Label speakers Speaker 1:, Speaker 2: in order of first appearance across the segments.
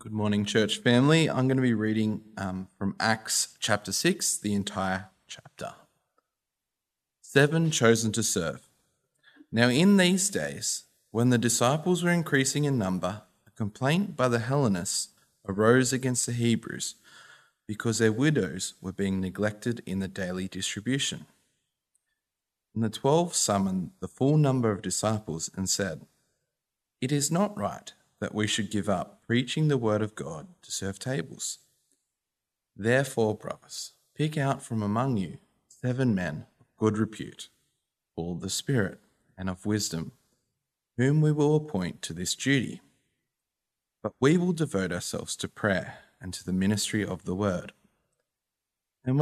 Speaker 1: Good morning, church family. I'm going to be reading from Acts chapter 6, the entire chapter. 7 chosen to serve. Now in these days, when the disciples were increasing in number, a complaint by the Hellenists arose against the Hebrews because their widows were being neglected in the daily distribution. And the 12 summoned the full number of disciples and said, "It is not right that we should give up preaching the word of God to serve tables. Therefore, brothers, pick out from among you 7 men of good repute, full of the Spirit and of wisdom, whom we will appoint to this duty. But we will devote ourselves to prayer and to the ministry of the word." And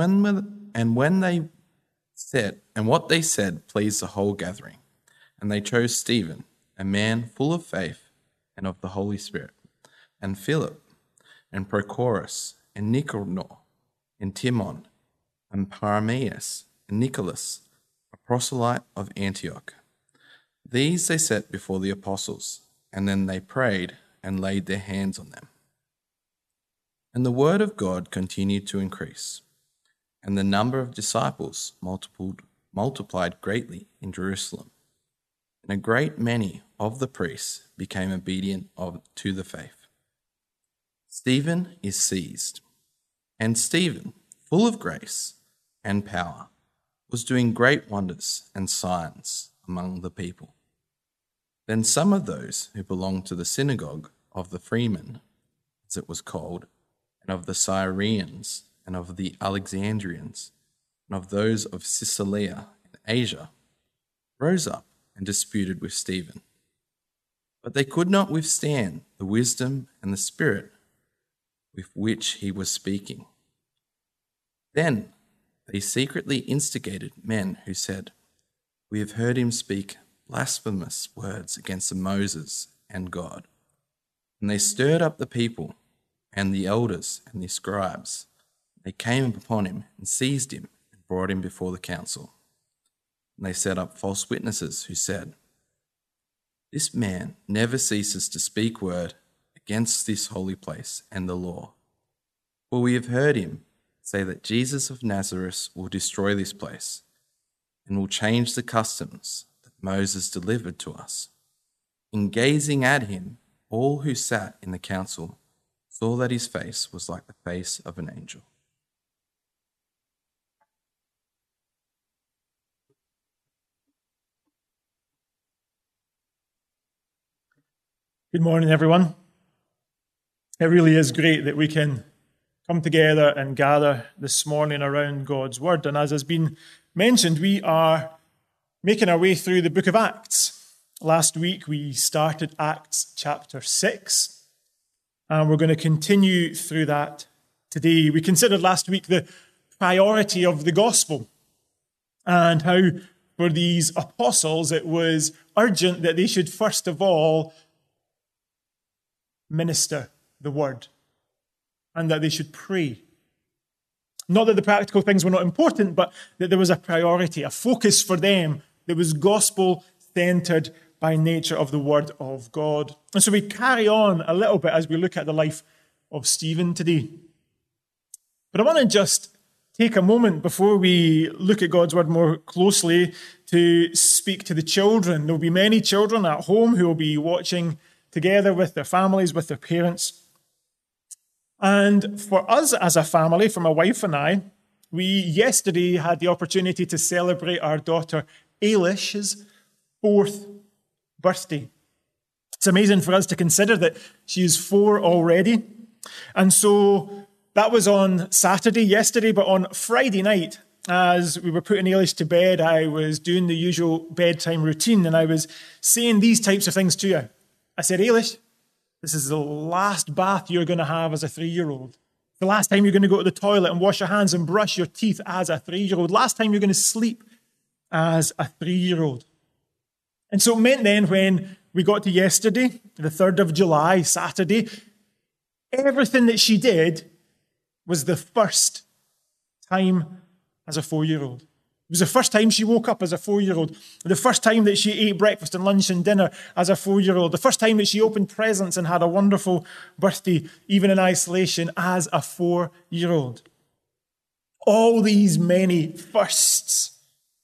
Speaker 1: what they said pleased the whole gathering, and they chose Stephen, a man full of faith and of the Holy Spirit, and Philip, and Prochorus, and Nicanor, and Timon, and Parmenas, and Nicholas, a proselyte of Antioch. These they set before the apostles, and then they prayed and laid their hands on them. And the word of God continued to increase, and the number of disciples multiplied greatly in Jerusalem. And a great many of the priests became obedient to the faith. Stephen is seized, and Stephen, full of grace and power, was doing great wonders and signs among the people. Then some of those who belonged to the synagogue of the freemen, as it was called, and of the Syrians, and of the Alexandrians, and of those of Cilicia and Asia, rose up and disputed with Stephen. But they could not withstand the wisdom and the spirit with which he was speaking. Then they secretly instigated men who said, "We have heard him speak blasphemous words against Moses and God." And they stirred up the people and the elders and the scribes. They came upon him and seized him and brought him before the council. And they set up false witnesses who said, "This man never ceases to speak word against this holy place and the law. For we have heard him say that Jesus of Nazareth will destroy this place and will change the customs that Moses delivered to us." In gazing at him, all who sat in the council saw that his face was like the face of an angel.
Speaker 2: Good morning, everyone. It really is great that we can come together and gather this morning around God's Word. And as has been mentioned, we are making our way through the book of Acts. Last week, we started Acts chapter 6, and we're going to continue through that today. We considered last week the priority of the gospel and how for these apostles it was urgent that they should first of all minister the word, and that they should pray. Not that the practical things were not important, but that there was a priority, a focus for them that was gospel-centered by nature of the word of God. And so we carry on a little bit as we look at the life of Stephen today. But I want to just take a moment before we look at God's word more closely to speak to the children. There will be many children at home who will be watching together with their families, with their parents. And for us as a family, for my wife and I, we yesterday had the opportunity to celebrate our daughter Ailish's 4th birthday. It's amazing for us to consider that she is 4 already. And so that was on Saturday, yesterday, but on Friday night, as we were putting Ailish to bed, I was doing the usual bedtime routine, and I was saying these types of things to you. I said, "Ailish, this is the last bath you're going to have as a 3-year-old. The last time you're going to go to the toilet and wash your hands and brush your teeth as a 3-year-old. Last time you're going to sleep as a 3-year-old. And so it meant then when we got to yesterday, the 3rd of July, Saturday, everything that she did was the first time as a 4-year-old. was the first time she woke up as a 4-year-old, the first time that she ate breakfast and lunch and dinner as a 4-year-old, the first time that she opened presents and had a wonderful birthday, even in isolation, as a 4-year-old. All these many firsts.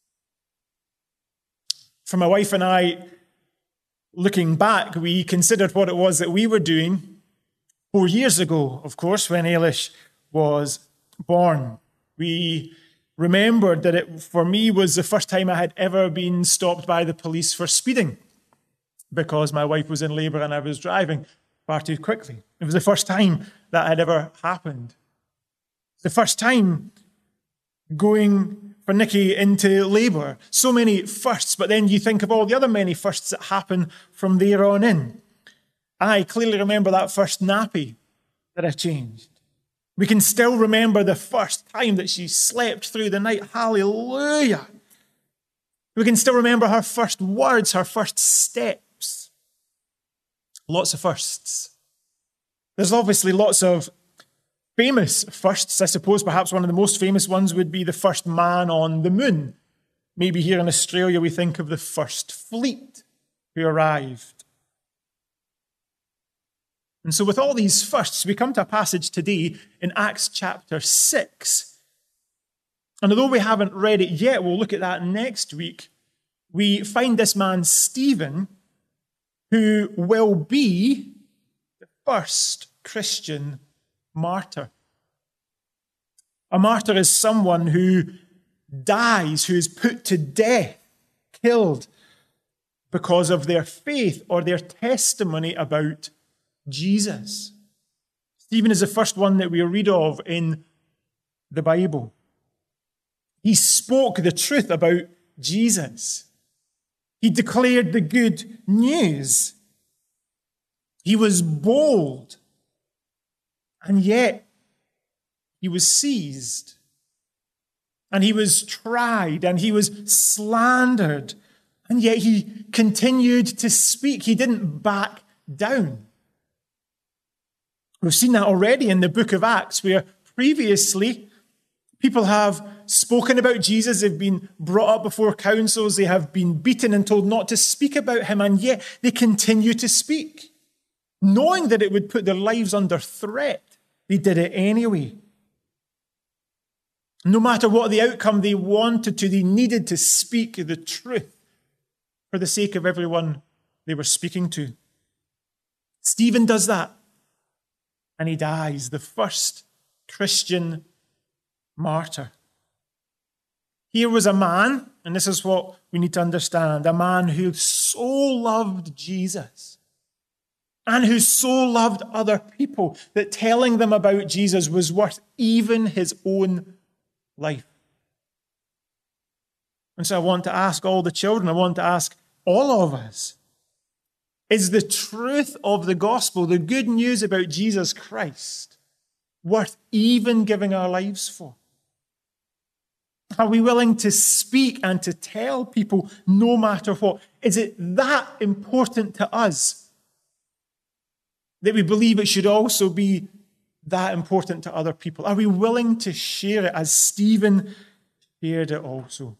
Speaker 2: For my wife and I, looking back, we considered what it was that we were doing 4 years ago, of course, when Ailish was born. We remembered that it, for me, was the first time I had ever been stopped by the police for speeding because my wife was in labour and I was driving far too quickly. It was the first time that had ever happened. The first time going for Nikki into labour. So many firsts, but then you think of all the other many firsts that happen from there on in. I clearly remember that first nappy that I changed. We can still remember the first time that she slept through the night. Hallelujah. We can still remember her first words, her first steps. Lots of firsts. There's obviously lots of famous firsts. I suppose perhaps one of the most famous ones would be the first man on the moon. Maybe here in Australia we think of the first fleet who arrived. And so with all these firsts, we come to a passage today in Acts chapter 6. And although we haven't read it yet, we'll look at that next week. We find this man, Stephen, who will be the first Christian martyr. A martyr is someone who dies, who is put to death, killed because of their faith or their testimony about Jesus. Stephen is the first one that we read of in the Bible. He spoke the truth about Jesus. He declared the good news. He was bold. And yet, he was seized. And he was tried. And he was slandered. And yet, he continued to speak. He didn't back down. We've seen that already in the book of Acts, where previously people have spoken about Jesus, they've been brought up before councils, they have been beaten and told not to speak about him, and yet they continue to speak. Knowing that it would put their lives under threat, they did it anyway. No matter what the outcome they wanted to, they needed to speak the truth for the sake of everyone they were speaking to. Stephen does that. And he dies, the first Christian martyr. Here was a man, and this is what we need to understand, a man who so loved Jesus and who so loved other people that telling them about Jesus was worth even his own life. And so I want to ask all the children, I want to ask all of us, is the truth of the gospel, the good news about Jesus Christ, worth even giving our lives for? Are we willing to speak and to tell people no matter what? Is it that important to us that we believe it should also be that important to other people? Are we willing to share it as Stephen shared it also?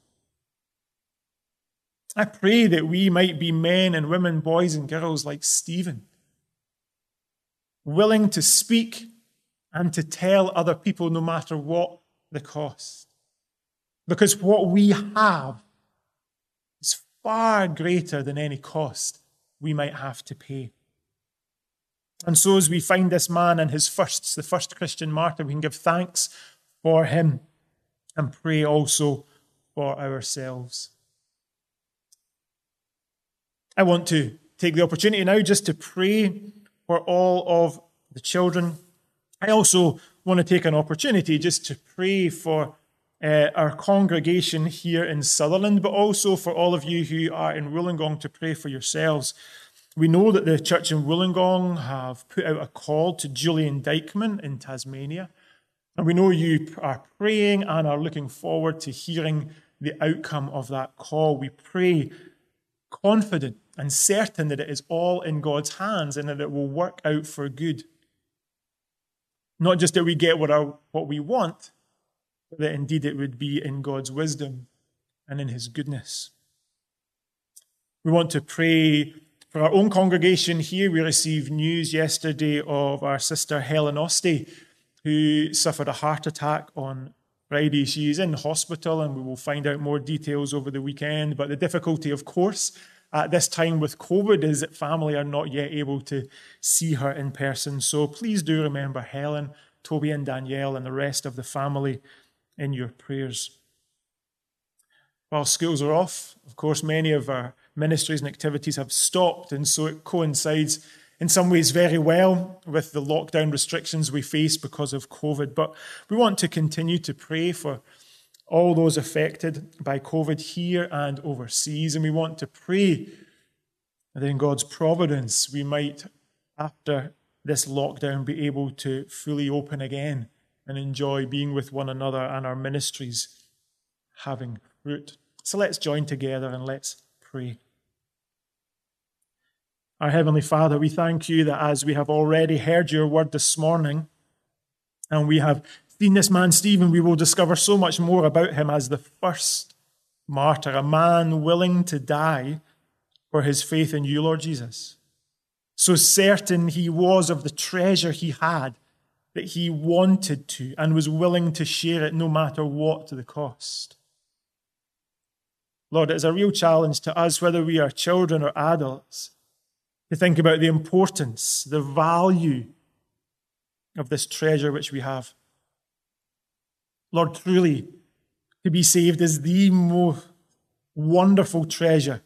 Speaker 2: I pray that we might be men and women, boys and girls like Stephen, willing to speak and to tell other people no matter what the cost. Because what we have is far greater than any cost we might have to pay. And so as we find this man and his firsts, the first Christian martyr, we can give thanks for him and pray also for ourselves. I want to take the opportunity now just to pray for all of the children. I also want to take an opportunity just to pray for our congregation here in Sutherland, but also for all of you who are in Wollongong to pray for yourselves. We know that the church in Wollongong have put out a call to Julian Dykeman in Tasmania. And we know you are praying and are looking forward to hearing the outcome of that call. We pray confident and certain that it is all in God's hands and that it will work out for good. Not just that we get what we want, but that indeed it would be in God's wisdom and in his goodness. We want to pray for our own congregation here. We received news yesterday of our sister Helen Oste, who suffered a heart attack on Friday. She is in hospital, and we will find out more details over the weekend. But the difficulty, of course, at this time with COVID is that family are not yet able to see her in person. So please do remember Helen, Toby and Danielle, and the rest of the family in your prayers. While schools are off, of course, many of our ministries and activities have stopped, and so it coincides in some ways very well with the lockdown restrictions we face because of COVID. But we want to continue to pray for all those affected by COVID here and overseas, and we want to pray that in God's providence we might, after this lockdown, be able to fully open again and enjoy being with one another and our ministries having fruit. So let's join together and let's pray. Our Heavenly Father, we thank you that as we have already heard your word this morning, and we have seen this man Stephen, we will discover so much more about him as the first martyr, a man willing to die for his faith in you, Lord Jesus. So certain he was of the treasure he had that he wanted to and was willing to share it no matter what the cost. Lord, it is a real challenge to us, whether we are children or adults, to think about the importance, the value of this treasure which we have. Lord, truly, to be saved is the most wonderful treasure,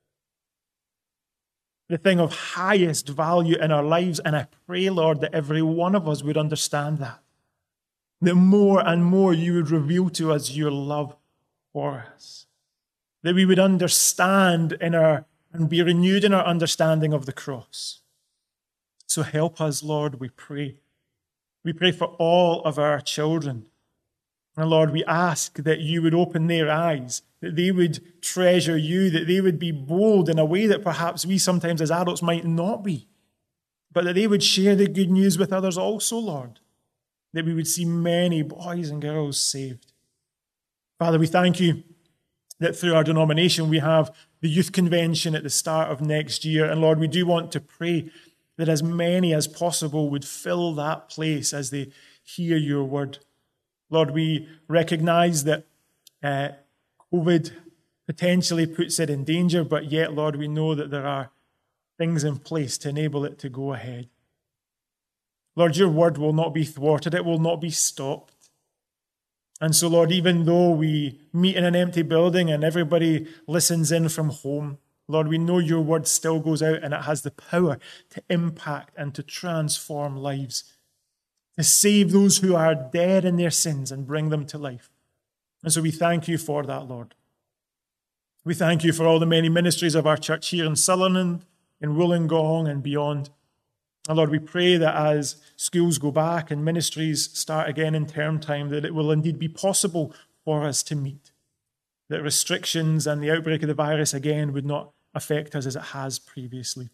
Speaker 2: the thing of highest value in our lives. And I pray, Lord, that every one of us would understand that more and more you would reveal to us your love for us, that we would understand and be renewed in our understanding of the cross. So help us, Lord, we pray. We pray for all of our children. And Lord, we ask that you would open their eyes, that they would treasure you, that they would be bold in a way that perhaps we sometimes as adults might not be, but that they would share the good news with others also, Lord, that we would see many boys and girls saved. Father, we thank you that through our denomination we have the youth convention at the start of next year. And Lord, we do want to pray that as many as possible would fill that place as they hear your word. Lord, we recognize that COVID potentially puts it in danger, but yet, Lord, we know that there are things in place to enable it to go ahead. Lord, your word will not be thwarted. It will not be stopped. And so, Lord, even though we meet in an empty building and everybody listens in from home, Lord, we know your word still goes out and it has the power to impact and to transform lives, to save those who are dead in their sins and bring them to life. And so we thank you for that, Lord. We thank you for all the many ministries of our church here in Sutherland, in Wollongong and beyond. And Lord, we pray that as schools go back and ministries start again in term time, that it will indeed be possible for us to meet, that restrictions and the outbreak of the virus again would not affect us as it has previously.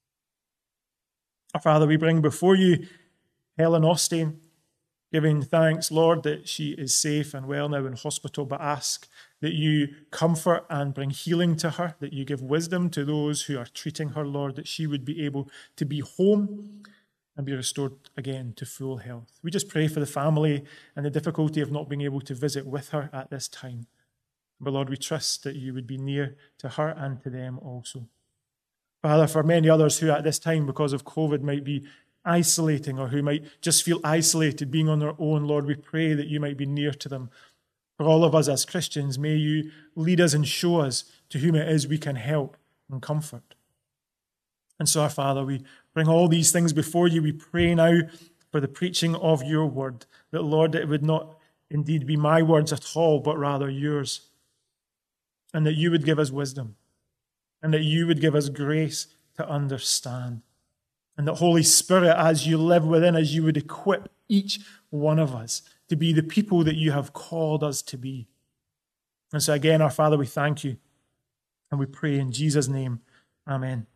Speaker 2: Our Father, we bring before you Helen Oste, giving thanks, Lord, that she is safe and well now in hospital, but ask that you comfort and bring healing to her, that you give wisdom to those who are treating her, Lord, that she would be able to be home and be restored again to full health. We just pray for the family and the difficulty of not being able to visit with her at this time. But Lord, we trust that you would be near to her and to them also. Father, for many others who at this time, because of COVID, might be isolating or who might just feel isolated being on their own, Lord, we pray that you might be near to them. For all of us as Christians, may you lead us and show us to whom it is we can help and comfort. And so, our Father, we bring all these things before you. We pray now for the preaching of your word, that, Lord, it would not indeed be my words at all, but rather yours. And that you would give us wisdom, and that you would give us grace to understand. And that, Holy Spirit, as you live within us, you would equip each one of us to be the people that you have called us to be. And so again, our Father, we thank you, and we pray in Jesus' name. Amen.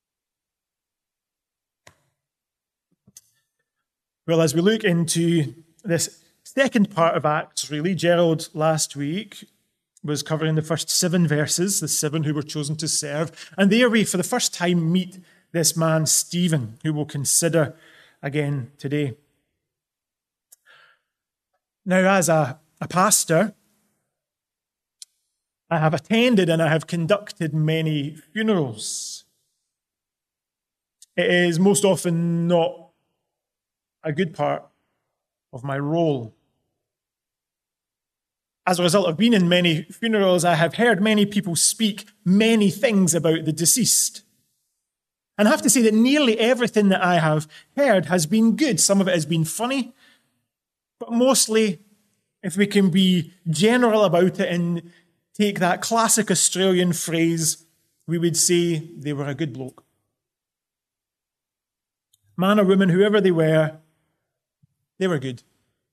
Speaker 2: Well, as we look into this second part of Acts, really. Gerald last week was covering the first 7 verses, the 7 who were chosen to serve. And there we, for the first time, meet this man, Stephen, who we'll consider again today. Now, as a pastor, I have attended and I have conducted many funerals. It is most often not a good part of my role. As a result of being in many funerals, I have heard many people speak many things about the deceased. And I have to say that nearly everything that I have heard has been good. Some of it has been funny, but mostly, if we can be general about it and take that classic Australian phrase, we would say they were a good bloke. Man or woman, whoever they were good.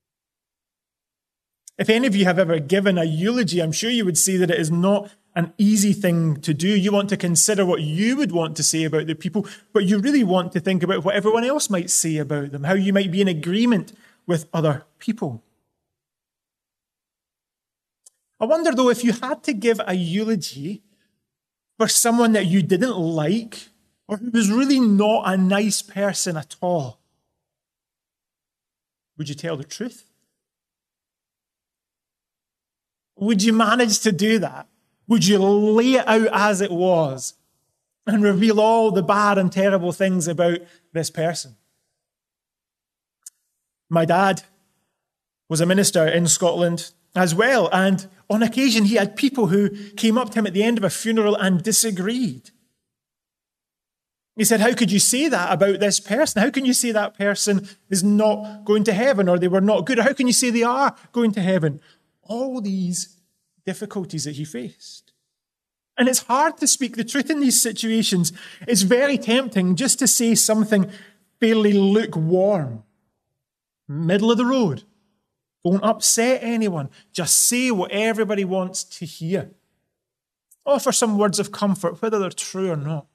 Speaker 2: If any of you have ever given a eulogy, I'm sure you would say that it is not an easy thing to do. You want to consider what you would want to say about the people, but you really want to think about what everyone else might say about them, how you might be in agreement with other people. I wonder, though, if you had to give a eulogy for someone that you didn't like or who was really not a nice person at all, would you tell the truth? Would you manage to do that? Would you lay it out as it was and reveal all the bad and terrible things about this person? My dad was a minister in Scotland as well, and on occasion he had people who came up to him at the end of a funeral and disagreed. He said, how could you say that about this person? How can you say that person is not going to heaven, or they were not good? Or how can you say they are going to heaven? All these difficulties that he faced. And it's hard to speak the truth in these situations. It's very tempting just to say something fairly lukewarm. Middle of the road. Don't upset anyone. Just say what everybody wants to hear. Offer some words of comfort, whether they're true or not.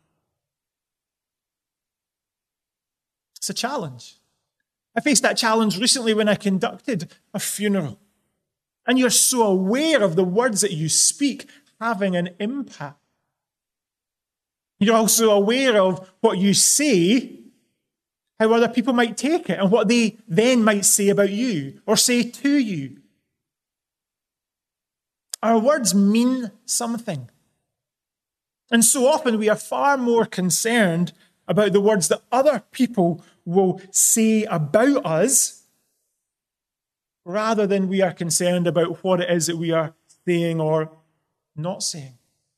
Speaker 2: It's a challenge. I faced that challenge recently when I conducted a funeral. And you're so aware of the words that you speak having an impact. You're also aware of what you say, how other people might take it, and what they then might say about you or say to you. Our words mean something. And so often we are far more concerned about the words that other people will say about us rather than we are concerned about what it is that we are saying or not saying.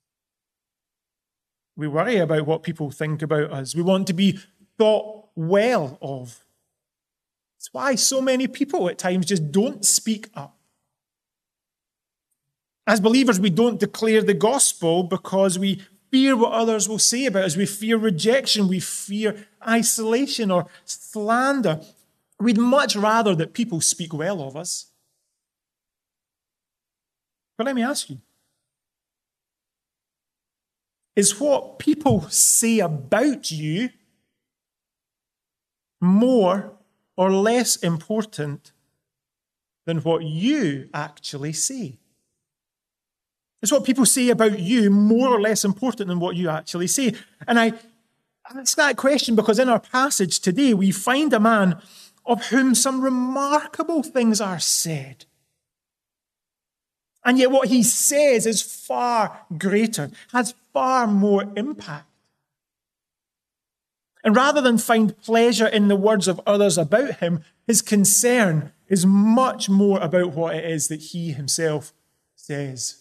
Speaker 2: We worry about what people think about us. We want to be thought well of. It's why so many people at times just don't speak up. As believers, we don't declare the gospel because we fear what others will say about us. We fear rejection. We fear isolation or slander. We'd much rather that people speak well of us. But let me ask you, is what people say about you more or less important than what you actually say? Is what people say about you more or less important than what you actually say? And I ask that question because in our passage today, we find a man of whom some remarkable things are said. And yet what he says is far greater, has far more impact. And rather than find pleasure in the words of others about him, his concern is much more about what it is that he himself says.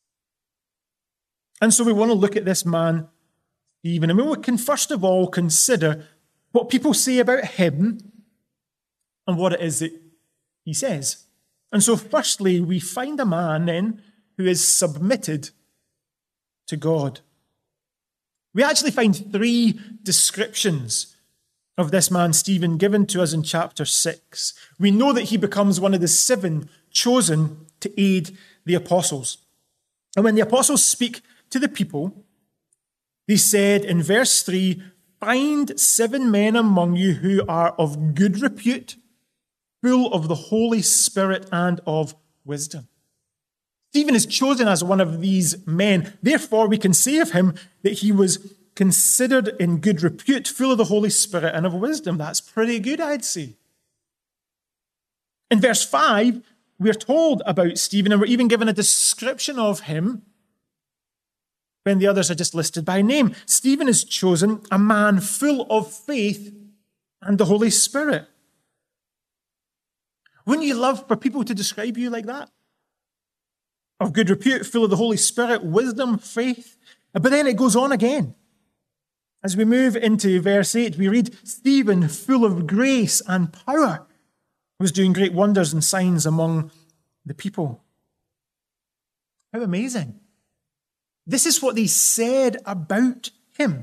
Speaker 2: And so we want to look at this man, Stephen, and we can first of all consider what people say about him and what it is that he says. And so firstly, we find a man then who is submitted to God. We actually find 3 descriptions of this man, Stephen, given to us in chapter 6. We know that he becomes one of the 7 chosen to aid the apostles. And when the apostles speak to the people, they said in verse 3, "Find 7 men among you who are of good repute, full of the Holy Spirit and of wisdom. Stephen is chosen as one of these men. Therefore, we can say of him that he was considered in good repute, full of the Holy Spirit and of wisdom. That's pretty good, I'd say. In verse 5, we're told about Stephen, and we're even given a description of him when the others are just listed by name. Stephen is chosen a man full of faith and the Holy Spirit. Wouldn't you love for people to describe you like that? Of good repute, full of the Holy Spirit, wisdom, faith. But then it goes on again. As we move into verse 8, we read, Stephen, full of grace and power, was doing great wonders and signs among the people. How amazing. This is what they said about him.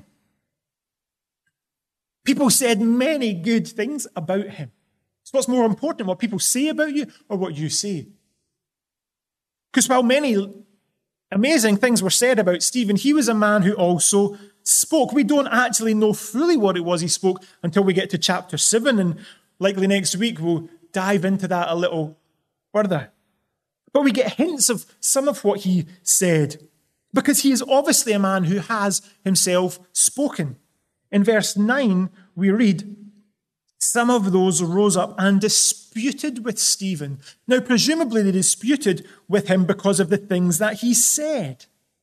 Speaker 2: People said many good things about him. So what's more important, what people say about you or what you say? Because while many amazing things were said about Stephen, he was a man who also spoke. We don't actually know fully what it was he spoke until we get to chapter 7, and likely next week we'll dive into that a little further. But we get hints of some of what he said, because he is obviously a man who has himself spoken. In verse 9, we read, some of those rose up and disputed with Stephen. Now, presumably they disputed with him because of the things that he said.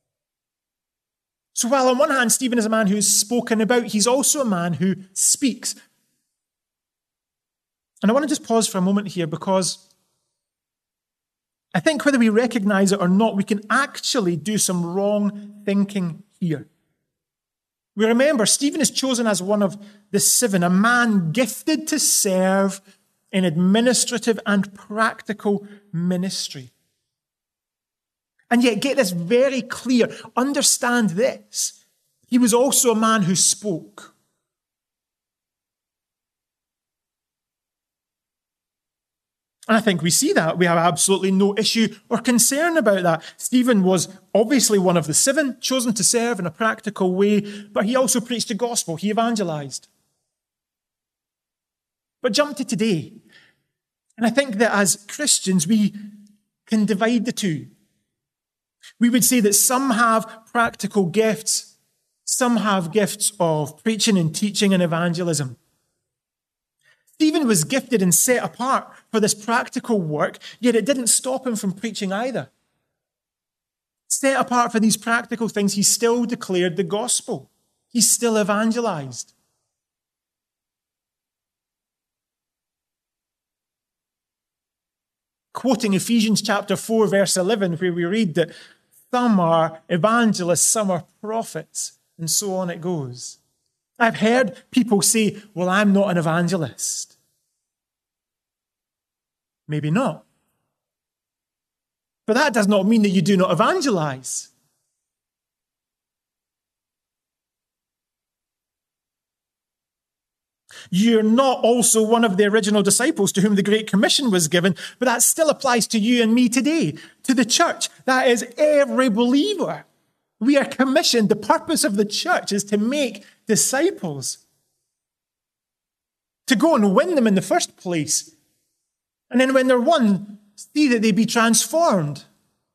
Speaker 2: So while on one hand, Stephen is a man who's spoken about, he's also a man who speaks. And I want to just pause for a moment here, because I think whether we recognize it or not, we can actually do some wrong thinking here. We remember Stephen is chosen as one of the 7, a man gifted to serve in administrative and practical ministry. And yet, get this very clear. Understand this. He was also a man who spoke. And I think we see that. We have absolutely no issue or concern about that. Stephen was obviously one of the 7, chosen to serve in a practical way, but he also preached the gospel. He evangelized. But jump to today. And I think that as Christians, we can divide the two. We would say that some have practical gifts, some have gifts of preaching and teaching and evangelism. Stephen was gifted and set apart for this practical work, yet it didn't stop him from preaching either. Set apart for these practical things, he still declared the gospel. He still evangelized. Quoting Ephesians chapter 4, verse 11, where we read that some are evangelists, some are prophets, and so on it goes. I've heard people say, well, I'm not an evangelist. Maybe not. But that does not mean that you do not evangelize. You're not also one of the original disciples to whom the Great Commission was given, but that still applies to you and me today, to the church. That is every believer. We are commissioned. The purpose of the church is to make disciples, to go and win them in the first place. And then when they're won, see that they be transformed.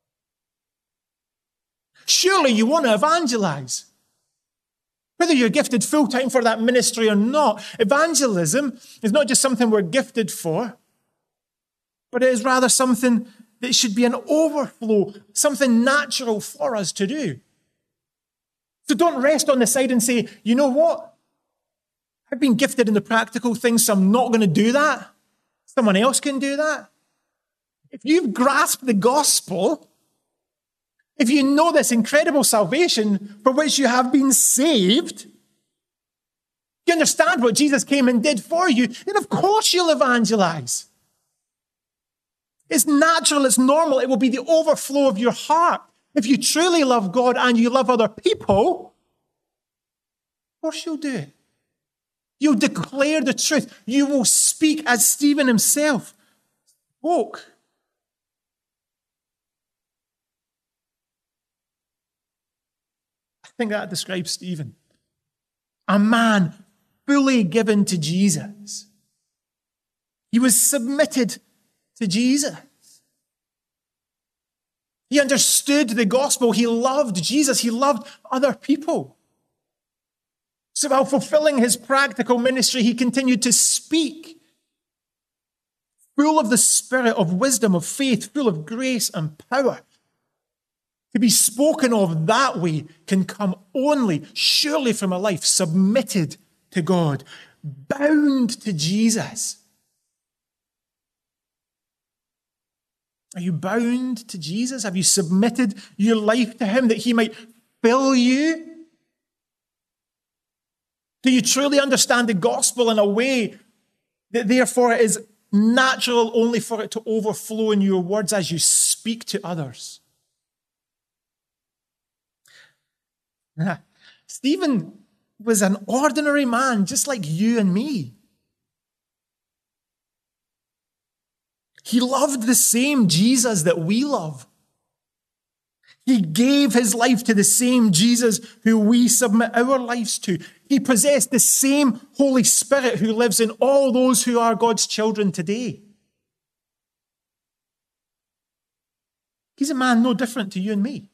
Speaker 2: Surely you want to evangelize. Whether you're gifted full-time for that ministry or not, evangelism is not just something we're gifted for, but it is rather something that should be an overflow, something natural for us to do. So don't rest on the side and say, you know what? I've been gifted in the practical things, so I'm not going to do that. Someone else can do that. If you've grasped the gospel, if you know this incredible salvation for which you have been saved, you understand what Jesus came and did for you, then of course you'll evangelize. It's natural, it's normal, it will be the overflow of your heart. If you truly love God and you love other people, of course you'll do it. You'll declare the truth. You will speak as Stephen himself spoke. I think that describes Stephen. A man fully given to Jesus. He was submitted to Jesus. He understood the gospel. He loved Jesus. He loved other people. So while fulfilling his practical ministry, he continued to speak, full of the spirit of wisdom, of faith, full of grace and power. To be spoken of that way can come only, surely, from a life submitted to God, bound to Jesus. Are you bound to Jesus? Have you submitted your life to him that he might fill you? Do you truly understand the gospel in a way that therefore it is natural only for it to overflow in your words as you speak to others? Stephen was an ordinary man just like you and me. He loved the same Jesus that we love. He gave his life to the same Jesus who we submit our lives to. He possessed the same Holy Spirit who lives in all those who are God's children today. He's a man no different to you and me.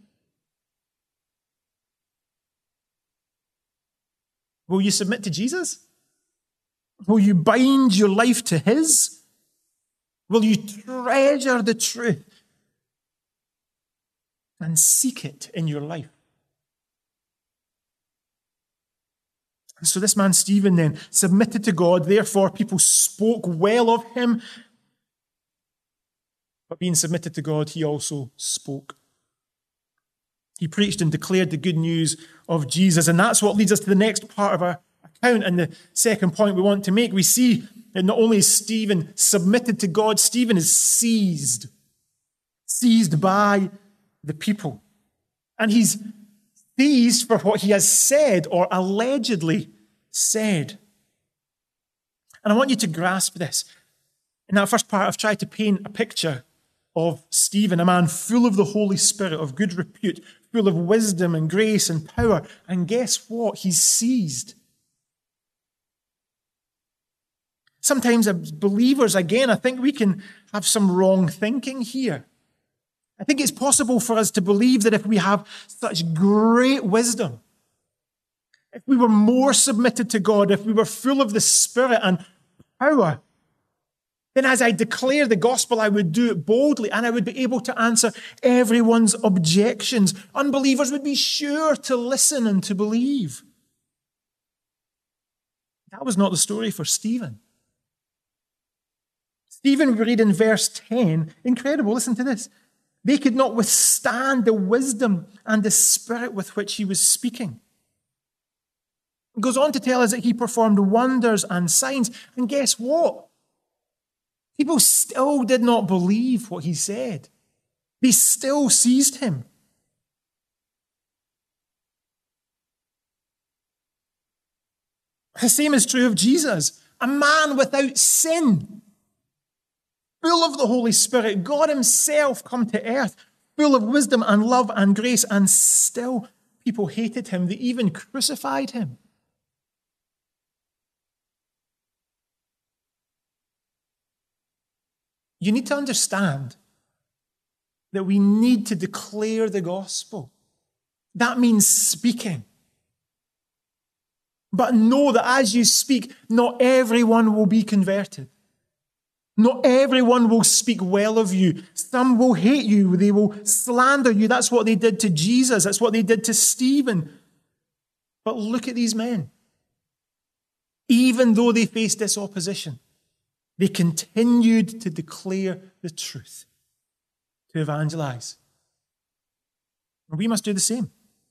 Speaker 2: Will you submit to Jesus? Will you bind your life to his? Will you treasure the truth and seek it in your life? And so this man Stephen then submitted to God, therefore people spoke well of him. But being submitted to God, he also spoke. He preached and declared the good news of Jesus. And that's what leads us to the next part of our account. And the second point we want to make, we see that not only is Stephen submitted to God, Stephen is seized by the people. And he's seized for what he has said or allegedly said. And I want you to grasp this. In that first part, I've tried to paint a picture of Stephen, a man full of the Holy Spirit, of good repute, full of wisdom and grace and power. And guess what? He's seized. Sometimes as believers, again, I think we can have some wrong thinking here. I think it's possible for us to believe that if we have such great wisdom, if we were more submitted to God, if we were full of the Spirit and power, then as I declare the gospel, I would do it boldly and I would be able to answer everyone's objections. Unbelievers would be sure to listen and to believe. That was not the story for Stephen. Stephen, we read in verse 10, incredible, listen to this. They could not withstand the wisdom and the spirit with which he was speaking. It goes on to tell us that he performed wonders and signs. And guess what? People still did not believe what he said. They still seized him. The same is true of Jesus, a man without sin, full of the Holy Spirit, God himself come to earth, full of wisdom and love and grace, and still people hated him. They even crucified him. You need to understand that we need to declare the gospel. That means speaking. But know that as you speak, not everyone will be converted. Not everyone will speak well of you. Some will hate you. They will slander you. That's what they did to Jesus. That's what they did to Stephen. But look at these men. Even though they faced this opposition, they continued to declare the truth, to evangelize. And we must do the same.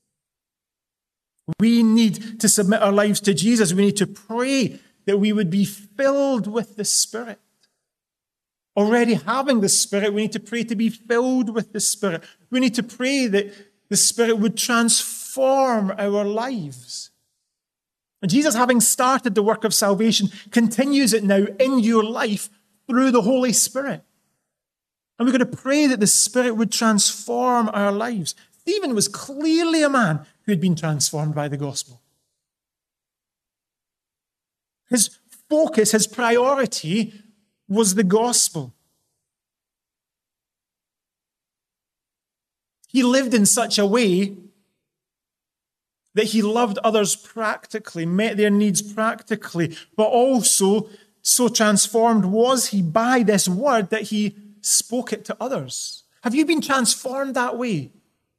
Speaker 2: We need to submit our lives to Jesus. We need to pray that we would be filled with the Spirit. Already having the Spirit, we need to pray to be filled with the Spirit. We need to pray that the Spirit would transform our lives. And Jesus, having started the work of salvation, continues it now in your life through the Holy Spirit. And we're going to pray that the Spirit would transform our lives. Stephen was clearly a man who had been transformed by the gospel. His focus, his priority was the gospel. He lived in such a way that he loved others practically, met their needs practically, but also so transformed was he by this word that he spoke it to others. Have you been transformed that way?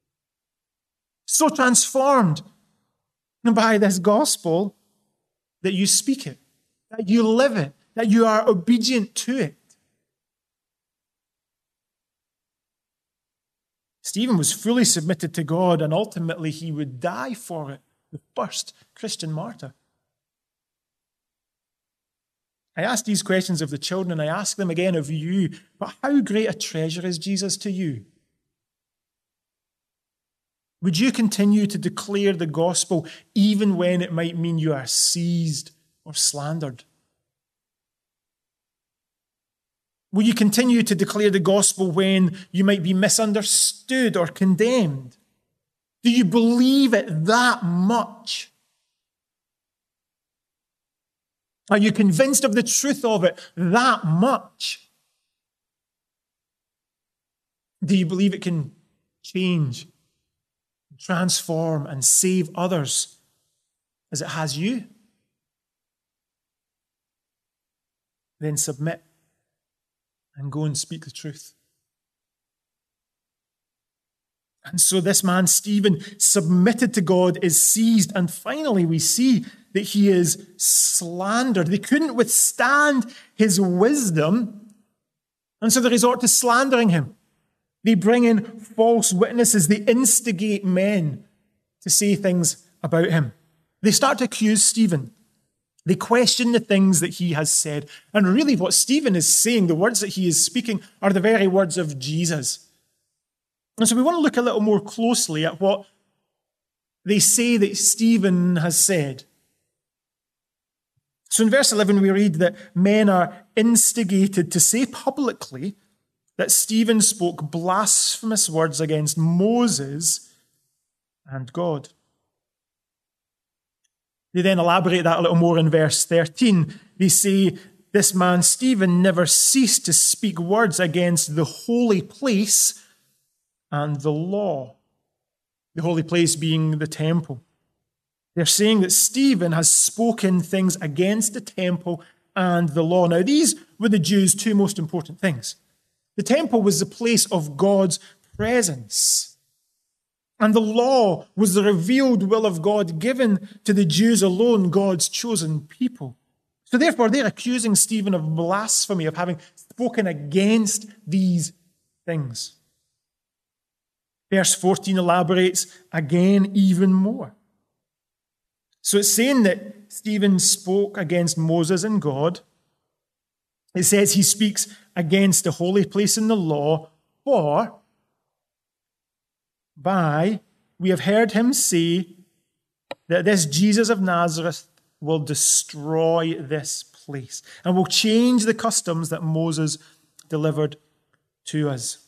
Speaker 2: So transformed by this gospel that you speak it, that you live it, that you are obedient to it. Stephen was fully submitted to God, and ultimately he would die for it, the first Christian martyr. I ask these questions of the children, and I ask them again of you, but how great a treasure is Jesus to you? Would you continue to declare the gospel even when it might mean you are seized or slandered? Will you continue to declare the gospel when you might be misunderstood or condemned? Do you believe it that much? Are you convinced of the truth of it that much? Do you believe it can change, transform, and save others as it has you? Then submit and go and speak the truth. And so this man, Stephen, submitted to God, is seized. And finally, we see that he is slandered. They couldn't withstand his wisdom, and so they resort to slandering him. They bring in false witnesses. They instigate men to say things about him. They start to accuse Stephen. They question the things that he has said. And really what Stephen is saying, the words that he is speaking, are the very words of Jesus. And so we want to look a little more closely at what they say that Stephen has said. So in verse 11 we read that men are instigated to say publicly that Stephen spoke blasphemous words against Moses and God. They then elaborate that a little more in verse 13. They say, this man Stephen never ceased to speak words against the holy place and the law. The holy place being the temple. They're saying that Stephen has spoken things against the temple and the law. Now, these were the Jews' two most important things. The temple was the place of God's presence. And the law was the revealed will of God given to the Jews alone, God's chosen people. So therefore, they're accusing Stephen of blasphemy, of having spoken against these things. Verse 14 elaborates again even more. So it's saying that Stephen spoke against Moses and God. It says he speaks against the holy place in the law, for we have heard him say that this Jesus of Nazareth will destroy this place and will change the customs that Moses delivered to us.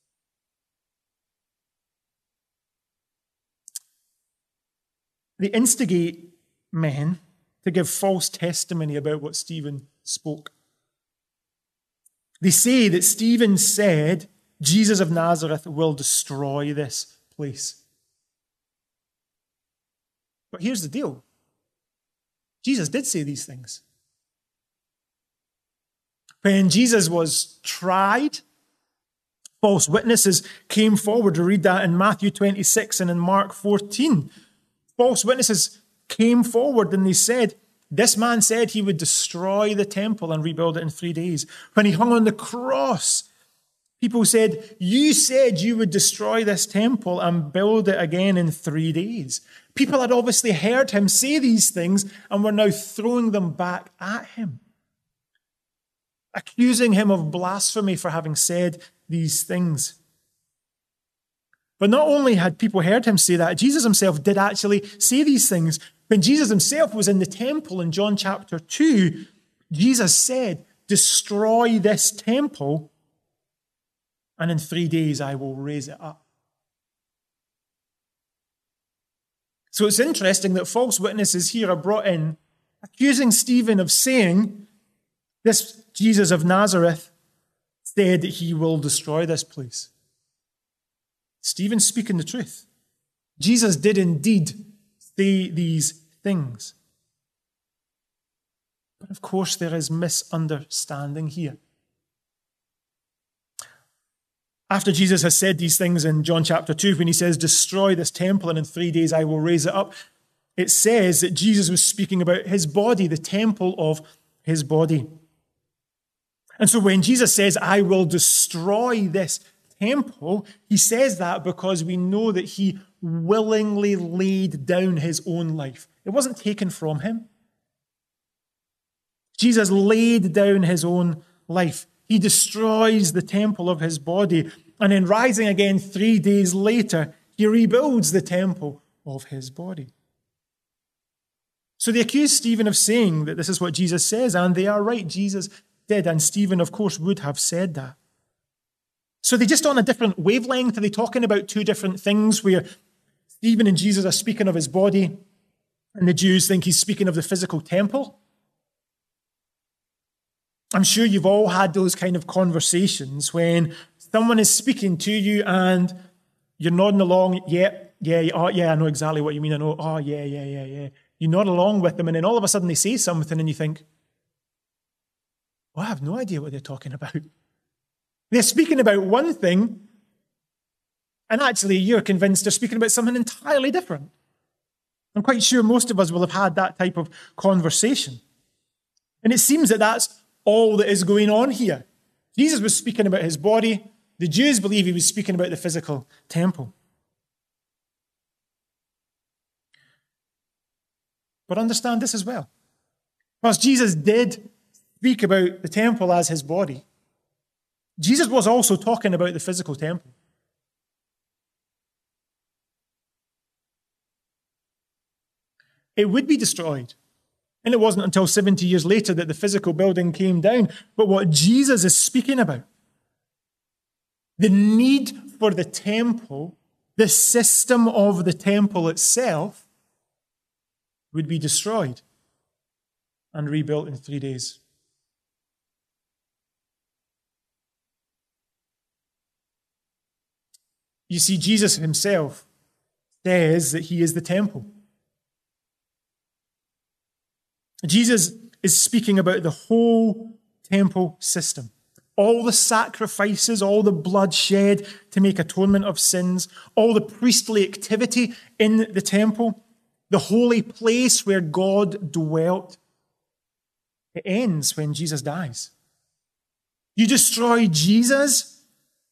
Speaker 2: They instigate men to give false testimony about what Stephen spoke. They say that Stephen said, Jesus of Nazareth will destroy this place. But here's the deal. Jesus did say these things. When Jesus was tried, false witnesses came forward. We read that in Matthew 26 and in Mark 14. False witnesses came forward and they said, this man said he would destroy the temple and rebuild it in 3 days. When he hung on the cross, people said, you said you would destroy this temple and build it again in 3 days. People had obviously heard him say these things and were now throwing them back at him, accusing him of blasphemy for having said these things. But not only had people heard him say that, Jesus himself did actually say these things. When Jesus himself was in the temple in John chapter 2, Jesus said, destroy this temple, and in 3 days I will raise it up. So it's interesting that false witnesses here are brought in, accusing Stephen of saying This Jesus of Nazareth said that he will destroy this place. Stephen's speaking the truth. Jesus did indeed say these things. But of course, there is misunderstanding here. After Jesus has said these things in John chapter 2, when he says, destroy this temple and in 3 days I will raise it up, it says that Jesus was speaking about his body, the temple of his body. And so when Jesus says, I will destroy this temple, he says that because we know that he willingly laid down his own life. It wasn't taken from him. Jesus laid down his own life. He destroys the temple of his body. And in rising again 3 days later, he rebuilds the temple of his body. So they accuse Stephen of saying that this is what Jesus says, and they are right. Jesus did, and Stephen, of course, would have said that. So they're just on a different wavelength. Are they talking about two different things where Stephen and Jesus are speaking of his body, and the Jews think he's speaking of the physical temple? I'm sure you've all had those kind of conversations when someone is speaking to you and you're nodding along, I know exactly what you mean. I know, yeah. You nod along with them, and then all of a sudden they say something and you think, I have no idea what they're talking about. They're speaking about one thing, and actually you're convinced they're speaking about something entirely different. I'm quite sure most of us will have had that type of conversation. And it seems that that's all that is going on here. Jesus was speaking about his body. The Jews believe he was speaking about the physical temple. But understand this as well. Whilst Jesus did speak about the temple as his body, Jesus was also talking about the physical temple. It would be destroyed. And it wasn't until 70 years later that the physical building came down. But what Jesus is speaking about, the need for the temple, the system of the temple itself, would be destroyed and rebuilt in 3 days. You see, Jesus himself says that he is the temple. Jesus is speaking about the whole temple system. All the sacrifices, all the blood shed to make atonement of sins, all the priestly activity in the temple, the holy place where God dwelt. It ends when Jesus dies. You destroy Jesus,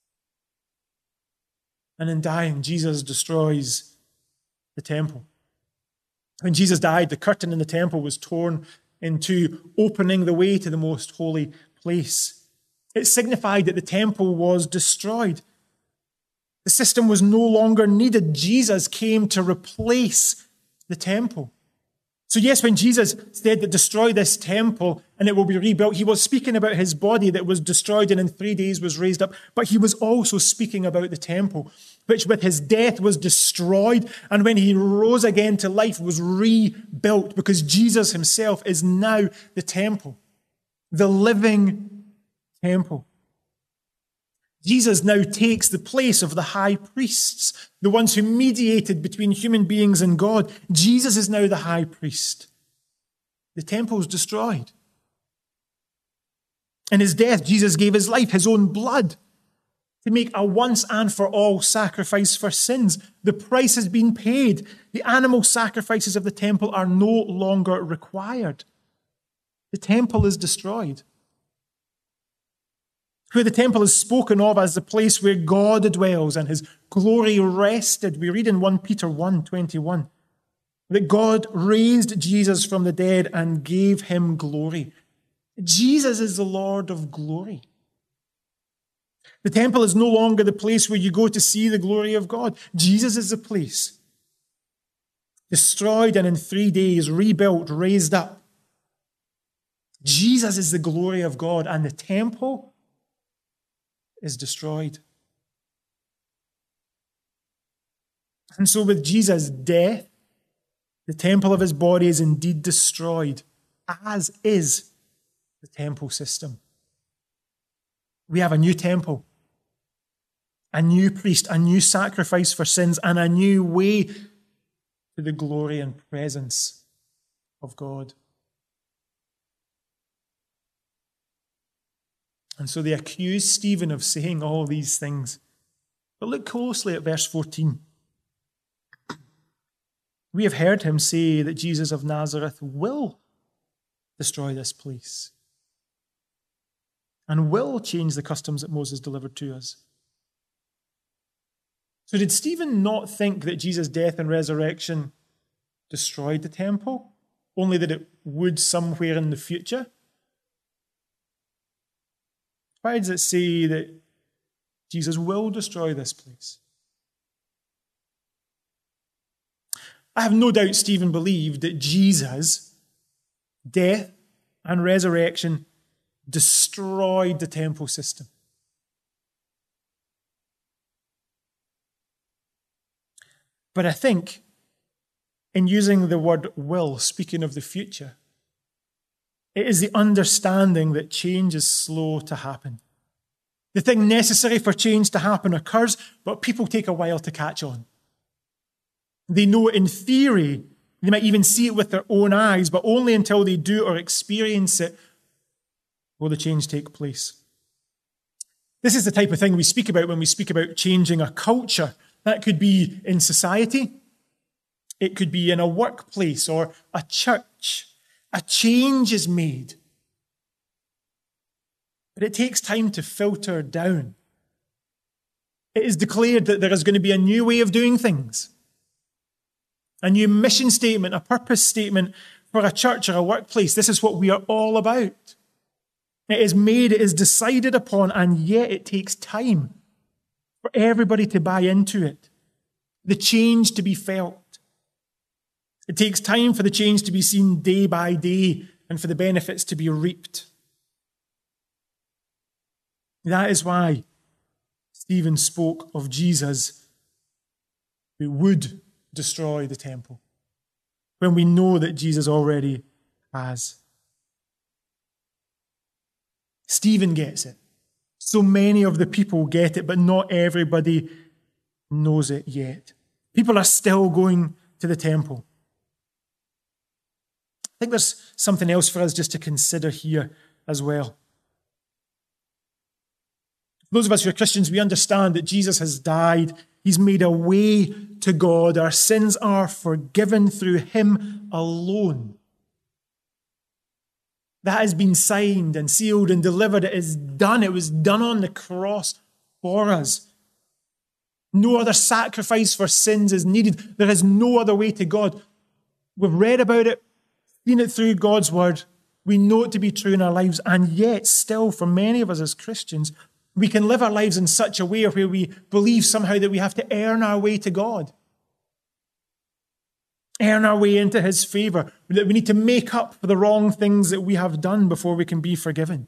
Speaker 2: and in dying, Jesus destroys the temple. When Jesus died, the curtain in the temple was torn in two, opening the way to the most holy place. It signified that the temple was destroyed. The system was no longer needed. Jesus came to replace the temple. So yes, when Jesus said that destroy this temple and it will be rebuilt, he was speaking about his body that was destroyed and in 3 days was raised up. But he was also speaking about the temple, which with his death was destroyed, and when he rose again to life was rebuilt, because Jesus himself is now the temple, the living temple. Jesus now takes the place of the high priests, the ones who mediated between human beings and God. Jesus is now the high priest. The temple is destroyed. In his death, Jesus gave his life, his own blood, to make a once and for all sacrifice for sins. The price has been paid. The animal sacrifices of the temple are no longer required. The temple is destroyed. Where the temple is spoken of as the place where God dwells and his glory rested. We read in 1 Peter 1:21 that God raised Jesus from the dead and gave him glory. Jesus is the Lord of glory. The temple is no longer the place where you go to see the glory of God. Jesus is the place. Destroyed and in 3 days rebuilt, raised up. Jesus is the glory of God, and the temple is destroyed. And so with Jesus' death, the temple of his body is indeed destroyed, as is the temple system. We have a new temple, a new priest, a new sacrifice for sins, and a new way to the glory and presence of God. And so they accuse Stephen of saying all these things. But look closely at verse 14. We have heard him say that Jesus of Nazareth will destroy this place and will change the customs that Moses delivered to us. So did Stephen not think that Jesus' death and resurrection destroyed the temple, only that it would somewhere in the future? Why does it say that Jesus will destroy this place? I have no doubt Stephen believed that Jesus' death and resurrection destroyed the temple system. But I think in using the word will, speaking of the future, it is the understanding that change is slow to happen. The thing necessary for change to happen occurs, but people take a while to catch on. They know in theory, they might even see it with their own eyes, but only until they do or experience it will the change take place. This is the type of thing we speak about when we speak about changing a culture. That could be in society. It could be in a workplace or a church. A change is made. But it takes time to filter down. It is declared that there is going to be a new way of doing things. A new mission statement, a purpose statement for a church or a workplace. This is what we are all about. It is made, it is decided upon, and yet it takes time for everybody to buy into it. The change to be felt. It takes time for the change to be seen day by day and for the benefits to be reaped. That is why Stephen spoke of Jesus who would destroy the temple, when we know that Jesus already has. Stephen gets it. So many of the people get it, but not everybody knows it yet. People are still going to the temple. I think there's something else for us just to consider here as well. Those of us who are Christians, we understand that Jesus has died. He's made a way to God. Our sins are forgiven through him alone. That has been signed and sealed and delivered. It is done. It was done on the cross for us. No other sacrifice for sins is needed. There is no other way to God. We've read about it, seen it through God's word. We know it to be true in our lives. And yet, still, for many of us as Christians, we can live our lives in such a way where we believe somehow that we have to earn our way to God. Earn our way into his favor. That we need to make up for the wrong things that we have done before we can be forgiven.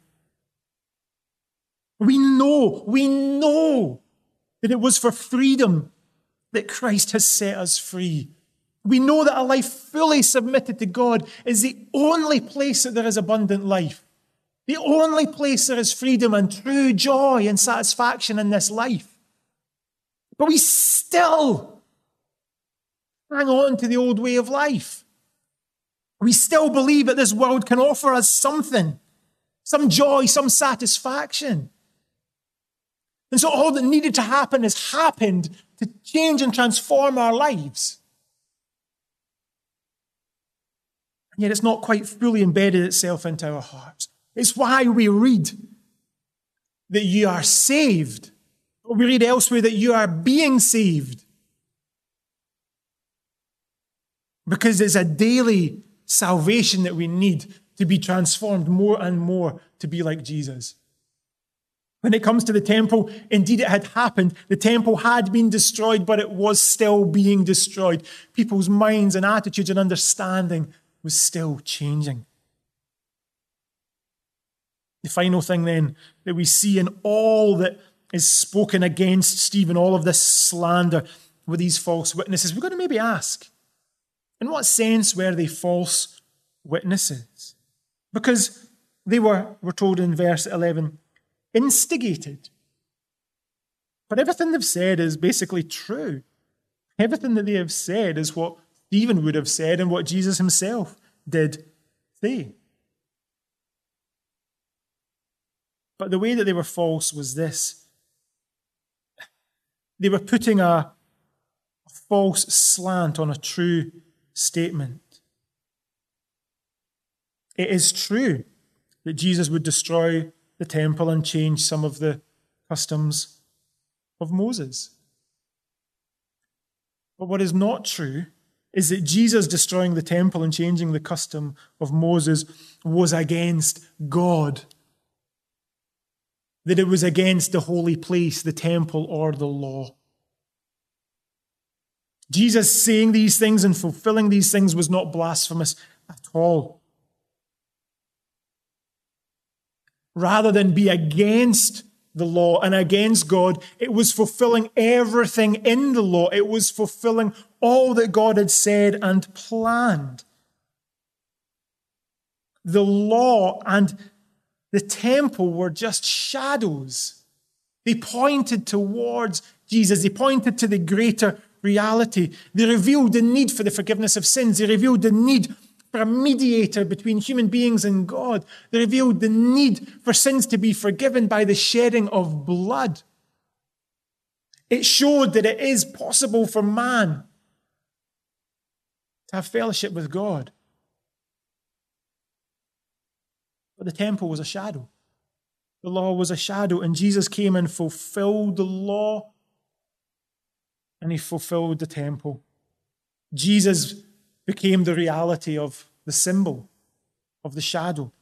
Speaker 2: We know that it was for freedom that Christ has set us free. We know that a life fully submitted to God is the only place that there is abundant life. The only place there is freedom and true joy and satisfaction in this life. But we still hang on to the old way of life. We still believe that this world can offer us something, some joy, some satisfaction. And so all that needed to happen has happened to change and transform our lives. And yet it's not quite fully embedded itself into our hearts. It's why we read that you are saved. Or we read elsewhere that you are being saved. Because it's a daily salvation that we need to be transformed more and more to be like Jesus. When it comes to the temple, indeed it had happened. The temple had been destroyed, but it was still being destroyed. People's minds and attitudes and understanding was still changing. The final thing then that we see in all that is spoken against Stephen, all of this slander with these false witnesses, we're going to maybe ask, in what sense were they false witnesses? Because They were, we're told in verse 11, instigated. But everything they've said is basically true. Everything that they have said is what Stephen would have said and what Jesus himself did say. But the way that they were false was this. They were putting a false slant on a true statement. It is true that Jesus would destroy the temple and change some of the customs of Moses. But what is not true is that Jesus destroying the temple and changing the custom of Moses was against God. That it was against the holy place, the temple, or the law. Jesus saying these things and fulfilling these things was not blasphemous at all. Rather than be against the law and against God, it was fulfilling everything in the law. It was fulfilling all that God had said and planned. The law and the temple were just shadows. They pointed towards Jesus. They pointed to the greater reality. They revealed the need for the forgiveness of sins. They revealed the need for a mediator between human beings and God. They revealed the need for sins to be forgiven by the shedding of blood. It showed that it is possible for man to have fellowship with God. But the temple was a shadow. The law was a shadow, and Jesus came and fulfilled the law, and he fulfilled the temple. Jesus became the reality of the symbol, of the shadow.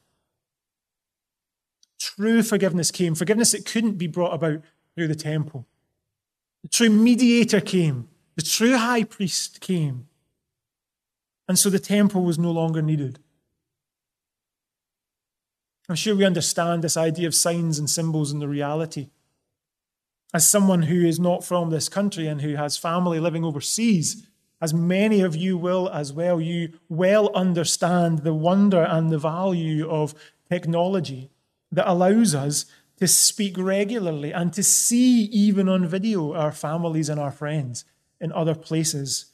Speaker 2: True forgiveness came, forgiveness that couldn't be brought about through the temple. The true mediator came, the true high priest came, and so the temple was no longer needed. I'm sure we understand this idea of signs and symbols and the reality. As someone who is not from this country and who has family living overseas, as many of you will as well, you well understand the wonder and the value of technology that allows us to speak regularly and to see, even on video, our families and our friends in other places.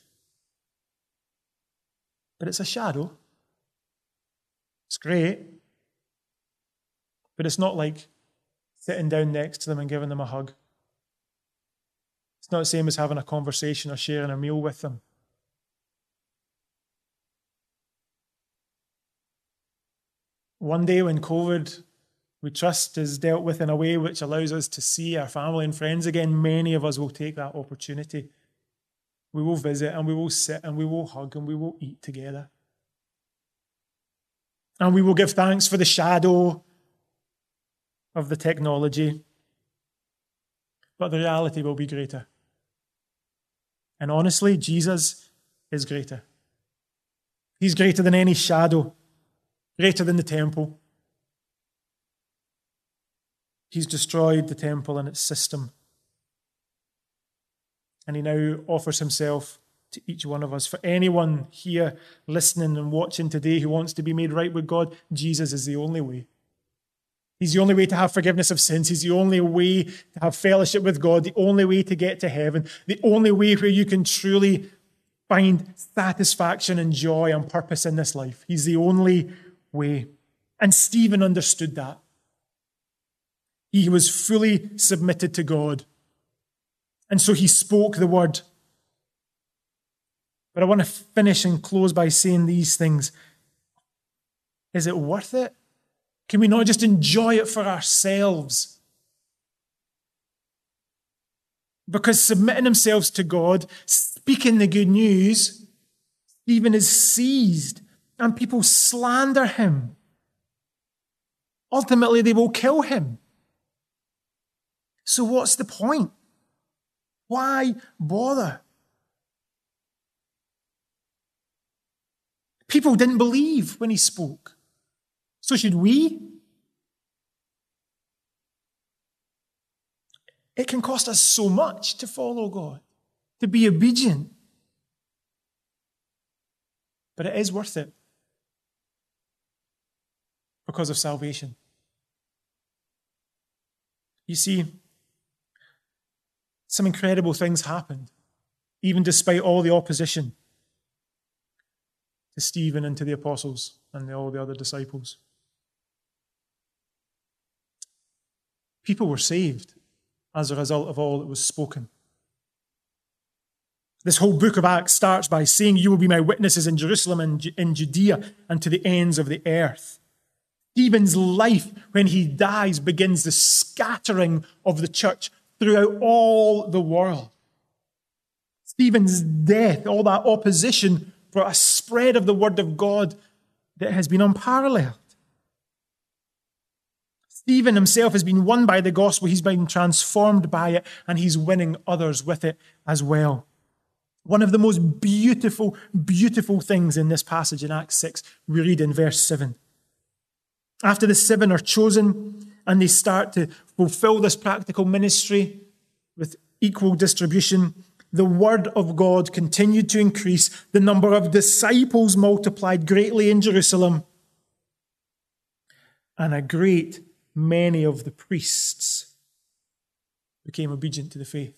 Speaker 2: But it's a shadow. It's great. But it's not like sitting down next to them and giving them a hug. It's not the same as having a conversation or sharing a meal with them. One day when COVID, we trust, is dealt with in a way which allows us to see our family and friends again, many of us will take that opportunity. We will visit and we will sit and we will hug and we will eat together. And we will give thanks for the shadow of the technology. But the reality will be greater. And honestly, Jesus is greater. He's greater than any shadow, greater than the temple. He's destroyed the temple and its system. And he now offers himself to each one of us. For anyone here listening and watching today who wants to be made right with God, Jesus is the only way. He's the only way to have forgiveness of sins. He's the only way to have fellowship with God, the only way to get to heaven, the only way where you can truly find satisfaction and joy and purpose in this life. He's the only way. And Stephen understood that. He was fully submitted to God. And so he spoke the word. But I want to finish and close by saying these things. Is it worth it? Can we not just enjoy it for ourselves? Because submitting themselves to God, speaking the good news, Stephen is seized and people slander him. Ultimately, they will kill him. So what's the point? Why bother? People didn't believe when he spoke. So should we? It can cost us so much to follow God, to be obedient. But it is worth it. because of salvation. You see, some incredible things happened, even despite all the opposition to Stephen and to the apostles and all the other disciples. People were saved as a result of all that was spoken. This whole book of Acts starts by saying, "You will be my witnesses in Jerusalem and in Judea and to the ends of the earth." Stephen's life, when he dies, begins the scattering of the church throughout all the world. Stephen's death, all that opposition, brought a spread of the word of God that has been unparalleled. Stephen himself has been won by the gospel. He's been transformed by it, and he's winning others with it as well. One of the most beautiful, beautiful things in this passage in Acts 6, we read in verse 7. After the 7 are chosen and they start to fulfill this practical ministry with equal distribution, the word of God continued to increase. The number of disciples multiplied greatly in Jerusalem, and a great many of the priests became obedient to the faith.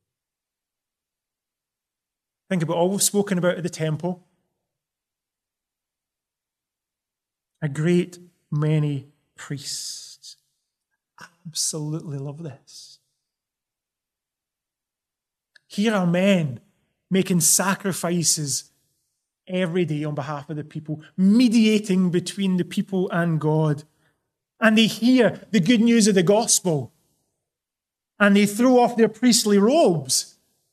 Speaker 2: Think about all we've spoken about at the temple. A great many priests. Absolutely love this. Here are men making sacrifices every day on behalf of the people, mediating between the people and God. And they hear the good news of the gospel. And they throw off their priestly robes.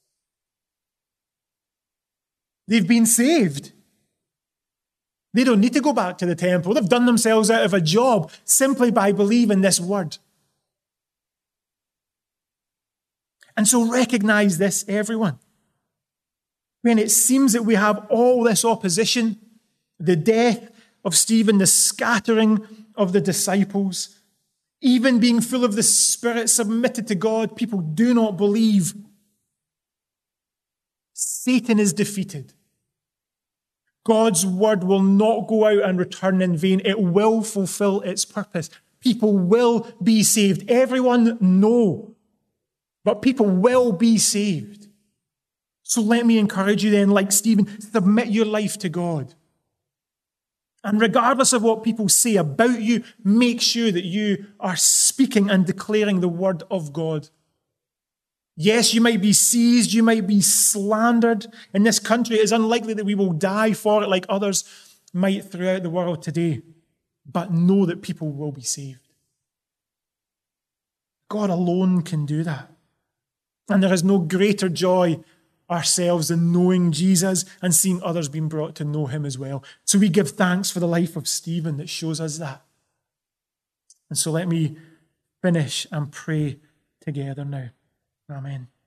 Speaker 2: They've been saved. They don't need to go back to the temple. They've done themselves out of a job simply by believing this word. And so recognize this, everyone. When it seems that we have all this opposition, the death of Stephen, the scattering of the disciples, even being full of the Spirit, submitted to God, people do not believe. Satan is defeated. God's word will not go out and return in vain. It will fulfill its purpose. People will be saved. Everyone, no. But people will be saved. So let me encourage you then, like Stephen, submit your life to God. And regardless of what people say about you, make sure that you are speaking and declaring the word of God. Yes, you might be seized, you might be slandered. In this country, it is unlikely that we will die for it like others might throughout the world today. But know that people will be saved. God alone can do that. And there is no greater joy ourselves than knowing Jesus and seeing others being brought to know him as well. So we give thanks for the life of Stephen that shows us that. And so let me finish and pray together now. Amen.